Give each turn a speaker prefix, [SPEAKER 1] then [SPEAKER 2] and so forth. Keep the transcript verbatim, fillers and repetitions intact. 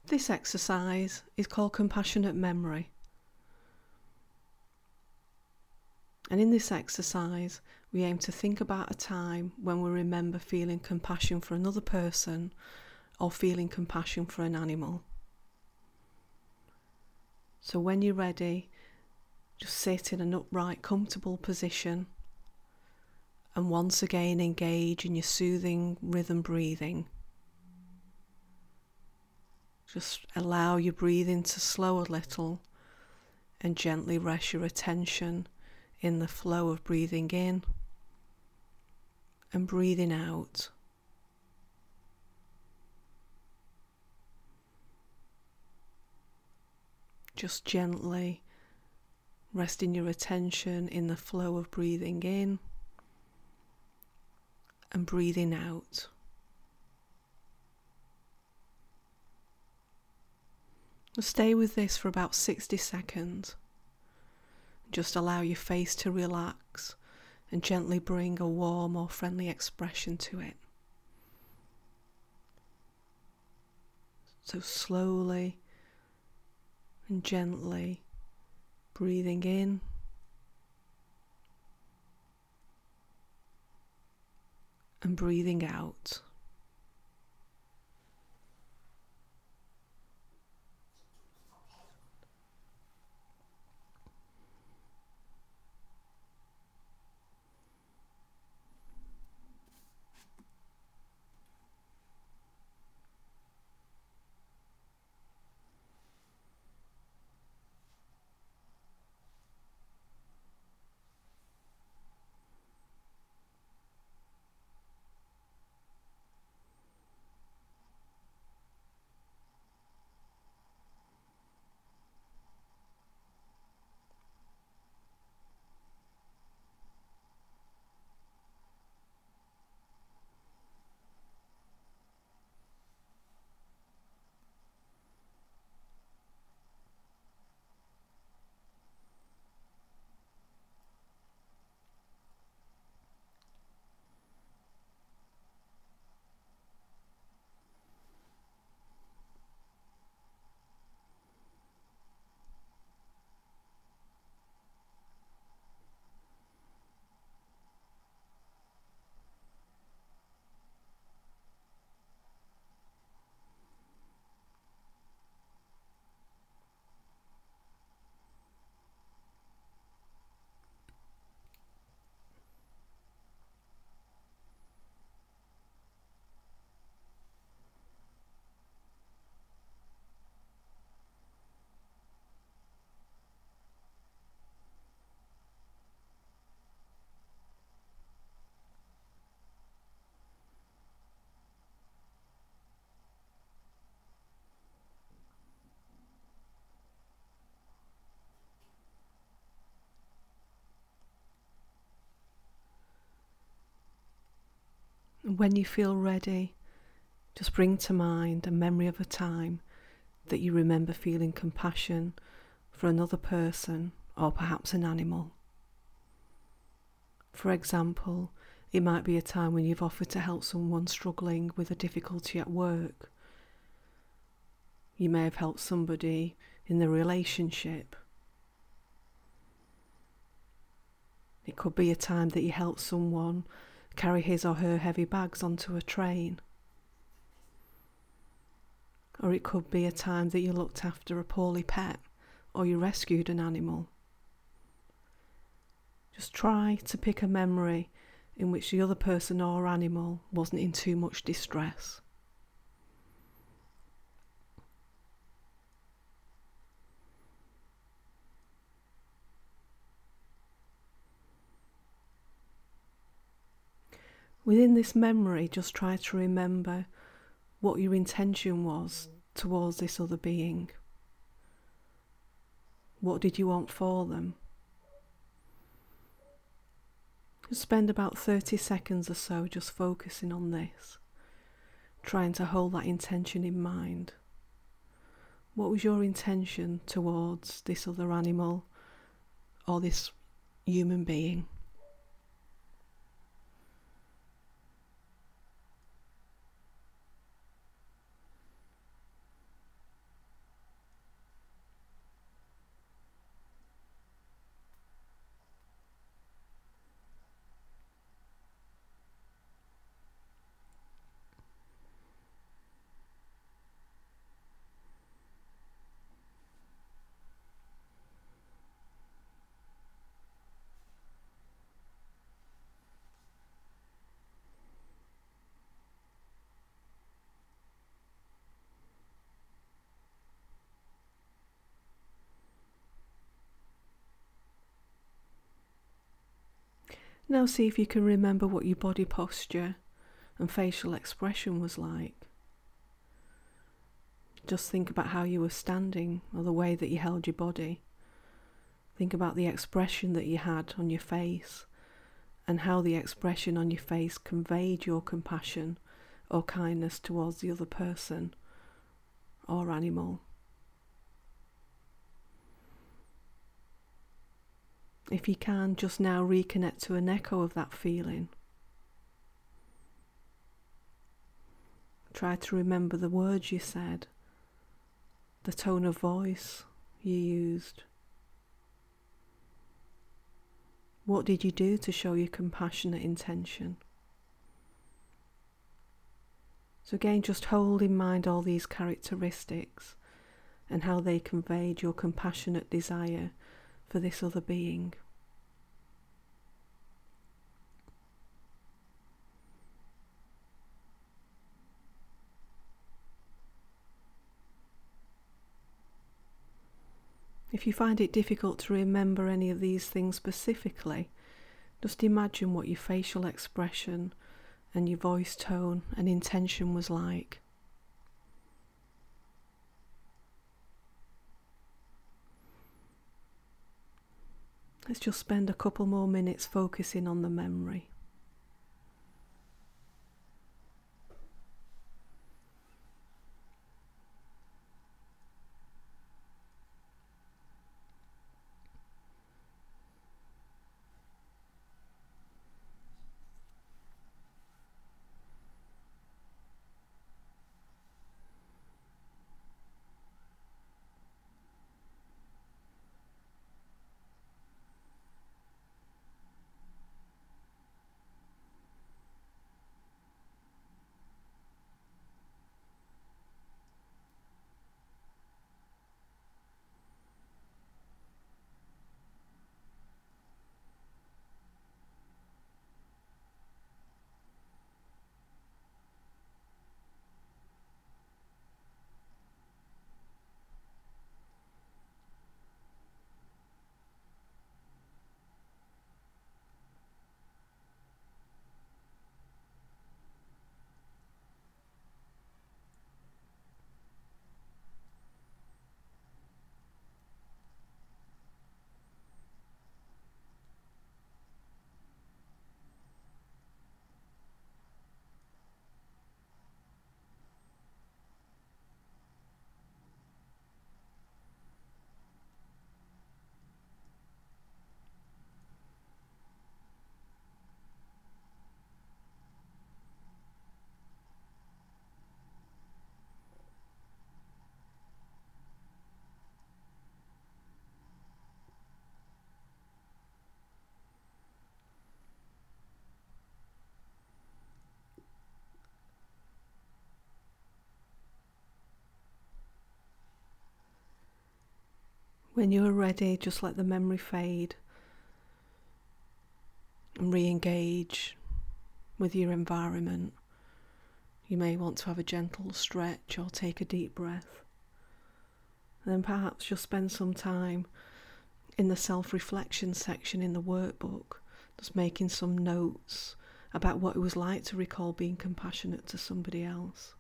[SPEAKER 1] This exercise is called compassionate memory. And in this exercise, we aim to think about a time when we remember feeling compassion for another person or feeling compassion for an animal. So when you're ready, just sit in an upright, comfortable position and once again engage in your soothing rhythm breathing. Just allow your breathing to slow a little and gently rest your attention in the flow of breathing in and breathing out. Just gently resting your attention in the flow of breathing in and breathing out. Stay with this for about sixty seconds. Just allow your face to relax and gently bring a warm or friendly expression to it. So slowly and gently breathing in and breathing out. When you feel ready, just bring to mind a memory of a time that you remember feeling compassion for another person or perhaps an animal. For example, it might be a time when you've offered to help someone struggling with a difficulty at work. You may have helped somebody in their relationship. It could be a time that you helped someone carry his or her heavy bags onto a train. Or it could be a time that you looked after a poorly pet or you rescued an animal. Just try to pick a memory in which the other person or animal wasn't in too much distress. Within this memory, just try to remember what your intention was towards this other being. What did you want for them? Just spend about thirty seconds or so just focusing on this, trying to hold that intention in mind. What was your intention towards this other animal or this human being? Now see if you can remember what your body posture and facial expression was like. Just think about how you were standing or the way that you held your body. Think about the expression that you had on your face and how the expression on your face conveyed your compassion or kindness towards the other person or animal. If you can, just now reconnect to an echo of that feeling. Try to remember the words you said, the tone of voice you used. What did you do to show your compassionate intention? So again, just hold in mind all these characteristics and how they conveyed your compassionate desire for this other being. If you find it difficult to remember any of these things specifically, just imagine what your facial expression and your voice tone and intention was like. Let's just spend a couple more minutes focusing on the memory. When you are ready, just let the memory fade and re-engage with your environment. You may want to have a gentle stretch or take a deep breath. And then perhaps just spend some time in the self-reflection section in the workbook, just making some notes about what it was like to recall being compassionate to somebody else.